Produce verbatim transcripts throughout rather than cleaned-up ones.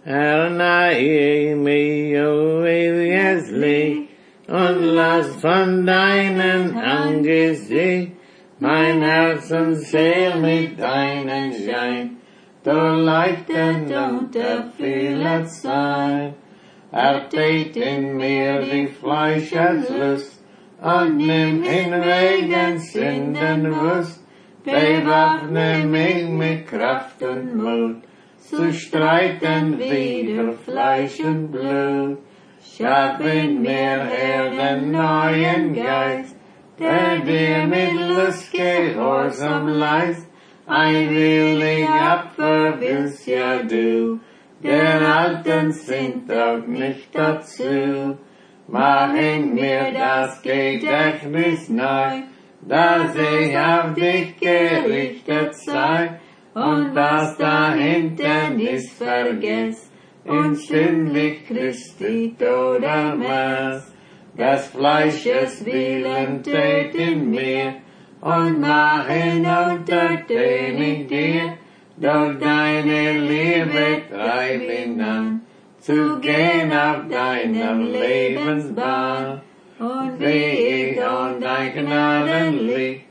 Erneuere mich, o ewiges Licht, und lass von deinem Angesicht mein Herz und Seel mit deinen Schein durchleuchten unter vieler Zeit. Ertät in mir die Fleischeslust und nimm hinwegen Sündenwust, bewaffne mich mit Kraft und Mut, zu streiten wider Fleisch und Blut. Schaff in mir, Herr, den neuen Geist, der dir mit Lust gehorsam leist. Ein willig Opfer willst ja du, der Alten sind auch nicht dazu. Mach in mir das Gedächtnis neu, dass ich auf dich gerichtet sei, und was da hinten ist, vergess, und stündlich Christi Tod ermess. Das Fleisches Willen tät in mir, und mach ihn untertänig dir, durch deine Liebe treib ihn an, zu gehen auf deiner Lebensbahn. Und wie ich an dein Gnadenlicht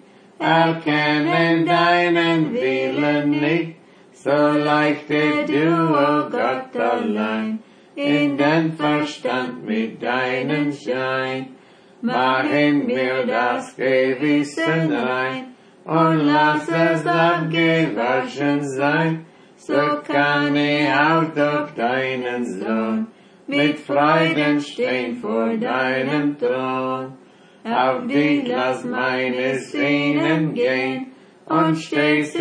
erkenne deinen Willen nicht, so leichte du, o Gott, allein in den Verstand mit deinem Schein. Mach in mir das Gewissen rein und lass es abgewaschen sein, so kann ich auch durch deinen Sohn mit Freuden stehen vor deinem Thron. Auf dich lass meine Sehnen gehen und stehst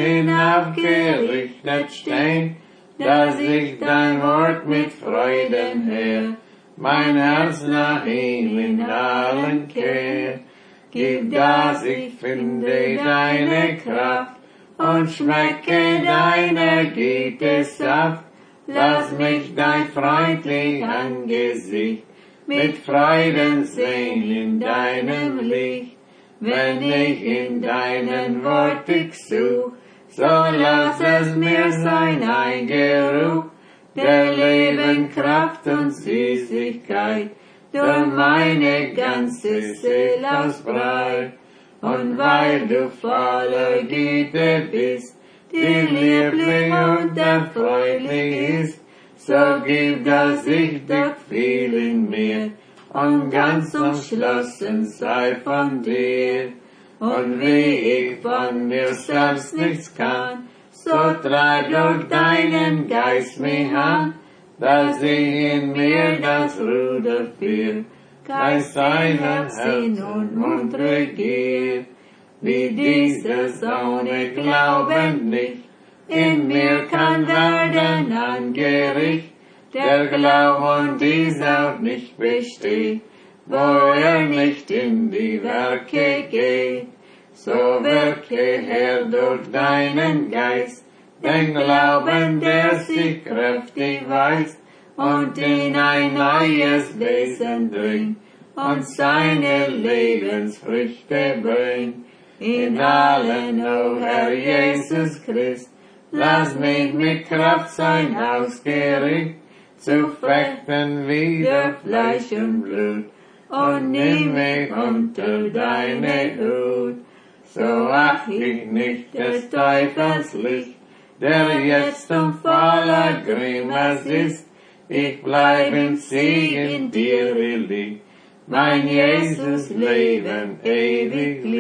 hinaufgerichtet stehen, dass ich dein Wort mit Freuden hör, mein Herz nach ihm in allen kehr. Gib, dass ich finde deine Kraft und schmecke deiner Güte Saft. Lass mich dein freundlich Angesicht mit Freuden sehen in deinem Licht. Wenn ich in deinen Wort dich such, so lass es mir sein Eingeruch, der Leben, Kraft und Süßigkeit durch meine ganze Seele ausbreit. Und weil du voller Güte bist, die lieblich und erfreulich ist, so gib, dass ich dich viel in mir und ganz umschlossen sei von dir. Und wie ich von mir selbst nichts kann, so treib durch deinen Geist mich an, dass ich in mir das Ruder führ, Geist seiner Sinn und Mund regiert. Wie dieses ohne Glauben nicht in mir kann werden an Gericht, der Glauben dies auch nicht besteht, wo er nicht in die Werke geht. So wirke, Herr, durch deinen Geist, den Glauben, der sich kräftig weist und in ein neues Wesen dringt und seine Lebensfrüchte bringt. In allen, o Herr Jesus Christ, lass mich mit Kraft sein ausgerickt, zu fechten wider Fleisch und Blut, und nimm mich unter deine Hut. So acht ich nicht des Teufels Licht, der jetzt um voller Grimmes ist, ich bleib im Sieg in dir liegt, mein Jesus Leben ewig